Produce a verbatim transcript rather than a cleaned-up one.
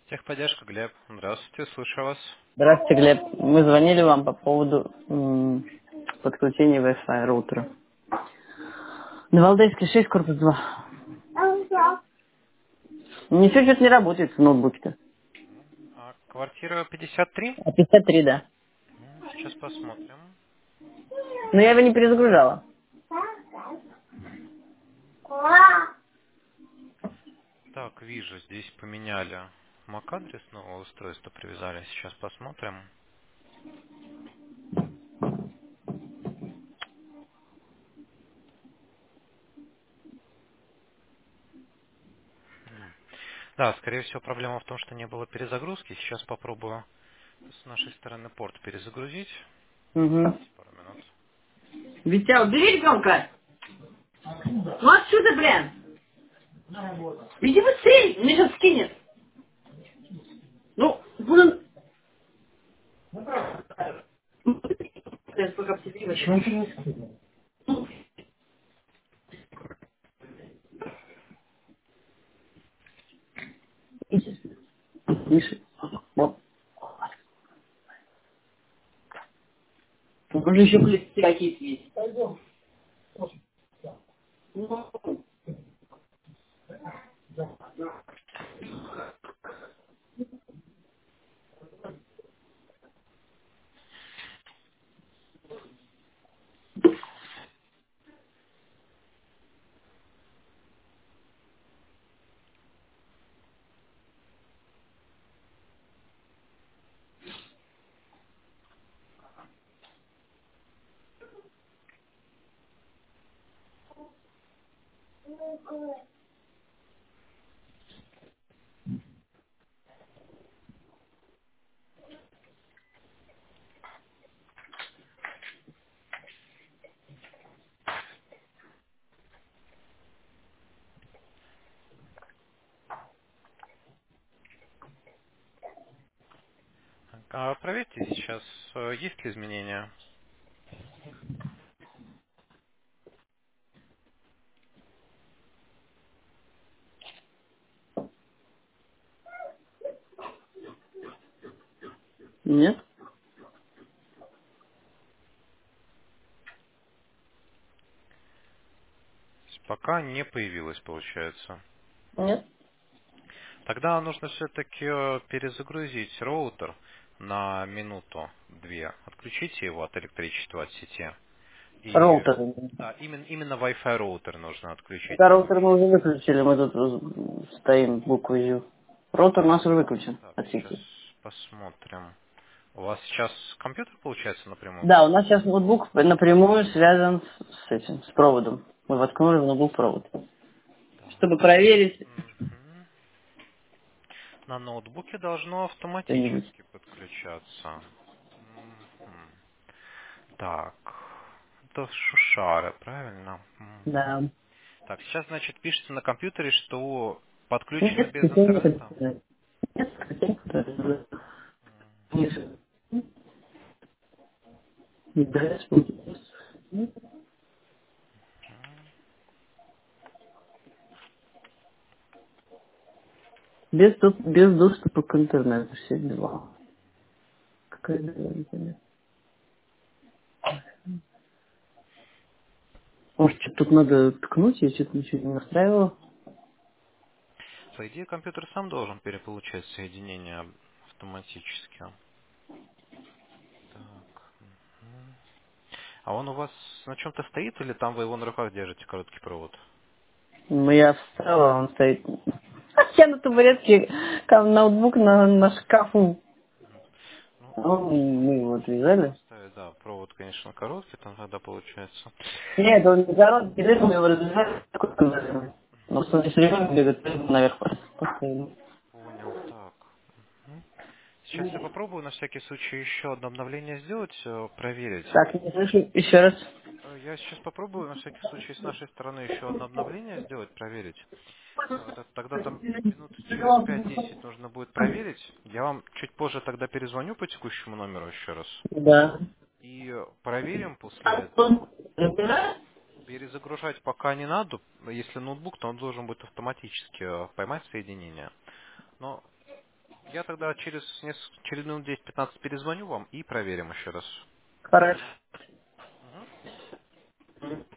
Техподдержка, Глеб. Здравствуйте, слышу вас. Здравствуйте, Глеб. Мы звонили вам по поводу м, подключения Wi-Fi роутера. На Валдайской шесть, корпус два. Ничего что-то не работает в ноутбуке-то. А, квартира пятьдесят три? А пятьдесят три, да. М, Сейчас посмотрим. Но я его не перезагружала. Так, вижу, здесь поменяли MAC-адрес нового устройства, привязали. Сейчас посмотрим. М. Да, скорее всего, проблема в том, что не было перезагрузки. Сейчас попробую с нашей стороны порт перезагрузить. Угу. Подождите пару минут. Витя, убери ребенка! Ну отсюда, блин! Иди быстрее, меня сейчас скинет. Ну, буду... Блин, сколько обсидела. Почему ты не скинет? Иди. Миша. Вот. Уже еще плюсы какие-то есть. Ну, Так, а проверьте сейчас, э, есть ли изменения. нет, То есть пока не появилось, получается. нет. Тогда нужно все-таки перезагрузить роутер на минуту-две. Отключите его от электричества, от сети. И Роутер. да, именно, именно Wi-Fi роутер нужно отключить. Это Не роутер мы включить. уже выключили, мы тут э, стоим букву Ю. Роутер у нас уже выключен Так, от сейчас сети. посмотрим. У вас сейчас компьютер, получается, напрямую Да, у нас подключен? сейчас ноутбук напрямую связан с этим, с проводом. Мы воткнули в ноутбук провод. Чтобы Так. проверить Мгм. На ноутбуке должно что-нибудь. автоматически подключаться. Мгм. Так. Это шушары, правильно? Мгм. Да. Так, сейчас, значит, пишется на компьютере, что подключено Нет, без хотя не интернета. подключается. Нет, хотя не подключается. Ниже. Не дальше будет. Без, доп- без доступа к интернету все дела. Какая дела, непонятно. Может, что-то тут надо ткнуть, я что-то ничего не настраивала. По идее, компьютер сам должен переполучать соединение автоматически. Так. Мгм. А он у вас на чем-то стоит или там вы его на руках держите, короткий провод? Ну, я встала, он стоит. Я на табуретке, там ноутбук на, на шкафу. Ну, А он- мы его можно отвязали. ставить, да, провод, конечно, короткий, там тогда получается. Нет, он не короткий, без этого мы его развязали. Такой конвейер. Ну, если все время бегать, то его наверх поставили. Понял, так. Мгм. Сейчас я попробую на всякий случай еще одно обновление сделать, э, проверить. Так, не слышу, еще раз. Э, Я сейчас попробую на всякий случай с нашей стороны еще одно обновление сделать, проверить. Э, т- Тогда там минут через пять-десять нужно будет проверить. Я вам чуть позже тогда перезвоню по текущему номеру еще раз. Да. И э, проверим после А этого. он разбирает? Перезагружать пока не надо. Если ноутбук, то он должен будет автоматически э, поймать соединение. Но Я тогда через, несколько, через минут десять-пятнадцать перезвоню вам и проверим еще раз. Хорошо. Мгм.